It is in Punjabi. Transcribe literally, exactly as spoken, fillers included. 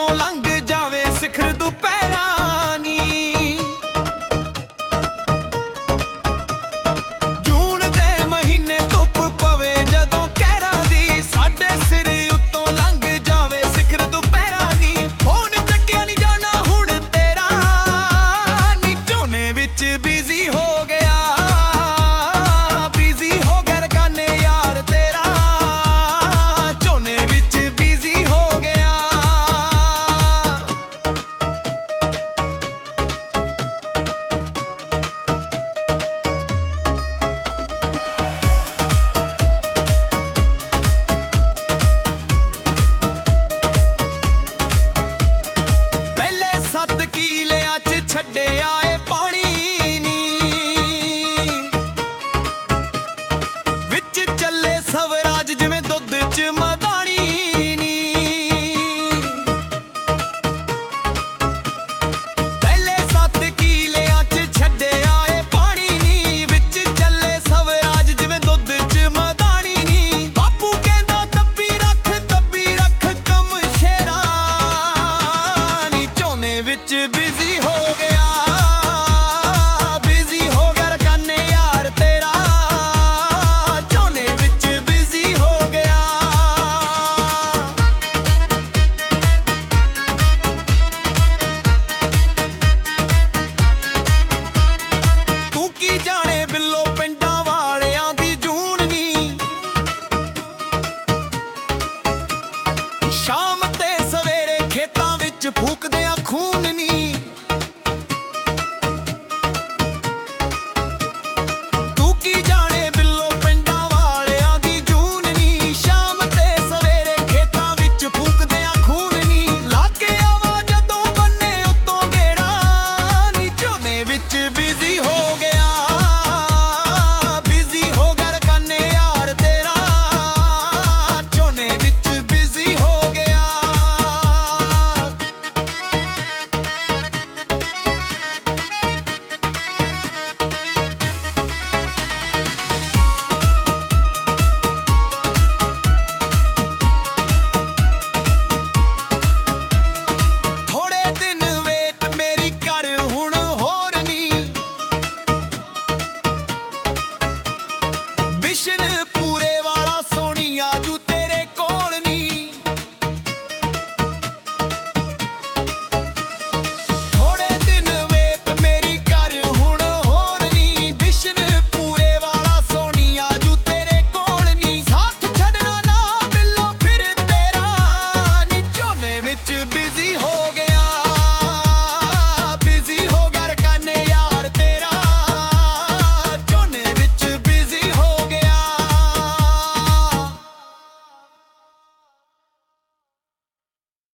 ਉੱਤੋਂ ਲੰਘ ਜਾਵੇ ਸਿਖਰ ਦੁਪਹਿਰਾਂ ਨੀ। ਜੂਨ ਦੇ ਮਹੀਨੇ ਧੁੱਪ ਪਵੇ ਜਦੋਂ ਕਹਿਰਾਂ ਦੀ, ਸਾਡੇ ਸਿਰ ਉੱਤੋਂ ਲੰਘ ਜਾਵੇ ਸਿਖਰ ਦੁਪਹਿਰਾਂ ਨੀ। ਫੋਨ ਚੱਕਿਆ ਨੀ ਜਾਣਾ ਹੁਣ ਤੇਰਾ ਨੀ, ਝੋਨੇ ਵਿੱਚ ਬਿਜ਼ੀ ਹੋ ਗਿਆ, ਬਿਜ਼ੀ ਹੋ ਗਿਆ ਰਕਾਨੇ ਯਾਰ ਤੇਰਾ, ਝੋਨੇ ਵਿੱਚ ਬਿਜ਼ੀ ਹੋ ਗਿਆ। ਪਹਿਲੇ ਸੱਤ ਕੀਲਿਆਂ 'ਚ ਛੱਡਿਆ ਏ ਪਾਣੀ ਨੀ, ਵਿੱਚ ਚੱਲੇ ਸਵਰਾਜ ਜਿਵੇਂ ਦੁੱਧ 'ਚ ਮਧਾਣੀ ਨੀ। ਪਹਿਲੇ ਸੱਤ ਕੀਲਿਆਂ 'ਚ ਛੱਡਿਆ ਏ ਪਾਣੀ ਨੀ, ਵਿੱਚ ਚੱਲੇ ਸਵਰਾਜ ਜਿਵੇਂ ਦੁੱਧ 'ਚ ਮਧਾਣੀ ਨੀ। ਬਾਪੂ ਕਹਿੰਦਾ ਦੱਬੀ ਰੱਖ ਦੱਬੀ ਰੱਖ ਕੰਮ ਸ਼ੇਰਾਂ ਨੀ, ਝੋਨੇ ਵਿੱਚ ਬਿਜ਼ੀ ਹੋ ਗਿਆ, ਬਿਜ਼ੀ ਹੋ ਗਿਆ ਰਕਾਨੇ ਯਾਰ ਤੇਰਾ, ਝੋਨੇ ਵਿੱਚ ਬਿਜ਼ੀ ਹੋ ਗਿਆ। ਤੂੰ ਕੀ ਜਾਣੇ ਬਿੱਲੋ ਪਿੰਡਾਂ ਵਾਲਿਆਂ ਦੀ ਜੂਨ ਨੀ, ਸ਼ਾਮ ਤੇ ਸਵੇਰੇ ਖੇਤਾਂ ਵਿੱਚ ਫੂਕਦੇ ਆ ਖੂਨ ਨੀ।